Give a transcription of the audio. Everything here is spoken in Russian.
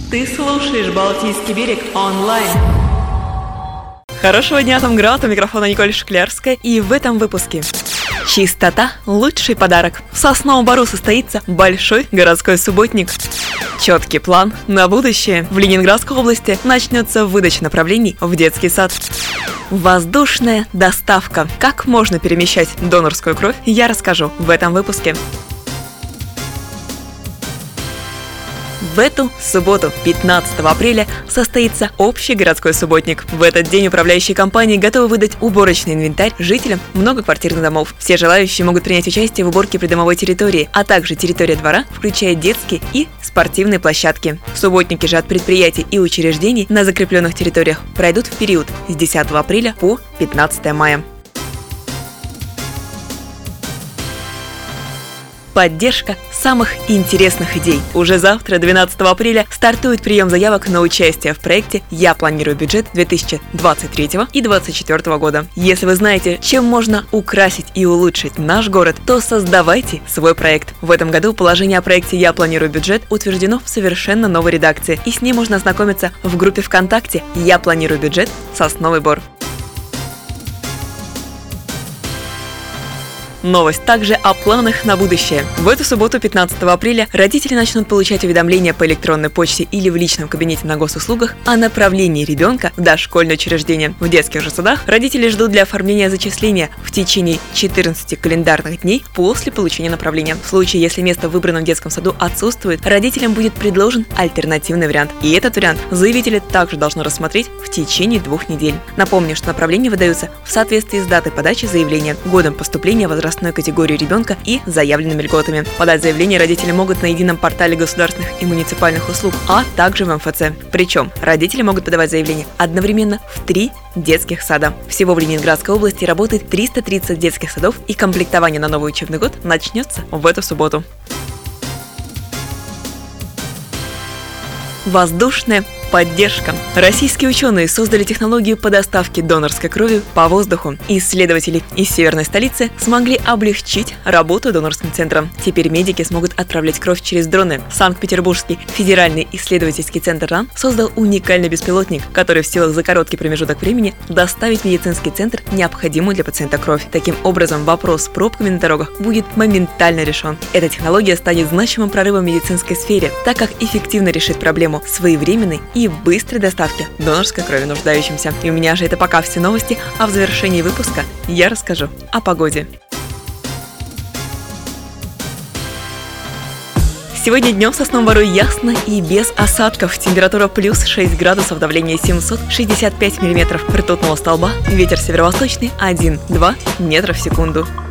Ты слушаешь «Балтийский берег» онлайн. Хорошего дня, там Град, у микрофона Николь Шклярская, и в этом выпуске. Чистота – лучший подарок. В Сосновом Бору состоится большой городской субботник. Четкий план на будущее. В Ленинградской области начнется выдача направлений в детский сад. Воздушная доставка. Как можно перемещать донорскую кровь, я расскажу в этом выпуске. В эту субботу, 15 апреля, состоится общий городской субботник. В этот день управляющие компании готовы выдать уборочный инвентарь жителям многоквартирных домов. Все желающие могут принять участие в уборке придомовой территории, а также территория двора, включая детские и спортивные площадки. Субботники же от предприятий и учреждений на закрепленных территориях пройдут в период с 10 апреля по 15 мая. Поддержка самых интересных идей. Уже завтра, 12 апреля, стартует прием заявок на участие в проекте «Я планирую бюджет 2023 и 2024 года». Если вы знаете, чем можно украсить и улучшить наш город, то создавайте свой проект. В этом году положение о проекте «Я планирую бюджет» утверждено в совершенно новой редакции, и с ней можно ознакомиться в группе ВКонтакте «Я планирую бюджет. Сосновый Бор». Новость также о планах на будущее. В эту субботу, 15 апреля, родители начнут получать уведомления по электронной почте или в личном кабинете на госуслугах о направлении ребенка в дошкольное учреждение. В детских же садах родители ждут для оформления зачисления в течение 14 календарных дней после получения направления. В случае, если место в выбранном детском саду отсутствует, родителям будет предложен альтернативный вариант. И этот вариант заявители также должны рассмотреть в течение 2 недель. Напомню, что направления выдаются в соответствии с датой подачи заявления, годом поступления, возрастной категорию ребенка и заявленными льготами. Подать заявление родители могут на едином портале государственных и муниципальных услуг, а также в МФЦ. Причем родители могут подавать заявление одновременно в 3 детских сада. Всего в Ленинградской области работает 330 детских садов, и комплектование на новый учебный год начнется в эту субботу. Воздушная поддержка. Российские ученые создали технологию по доставке донорской крови по воздуху. Исследователи из северной столицы смогли облегчить работу донорским центрам. Теперь медики смогут отправлять кровь через дроны. Санкт-Петербургский федеральный исследовательский центр РАН создал уникальный беспилотник, который в силах за короткий промежуток времени доставить в медицинский центр необходимую для пациента кровь. Таким образом, вопрос с пробками на дорогах будет моментально решен. Эта технология станет значимым прорывом в медицинской сфере, так как эффективно решит проблему своевременной и быстрой доставки донорской крови нуждающимся. И у меня же это пока все новости, а в завершении выпуска я расскажу о погоде. Сегодня днем в Сосновом Бору ясно и без осадков. Температура плюс 6 градусов, давление 765 миллиметров ртутного столба, ветер северо-восточный 1-2 метра в секунду.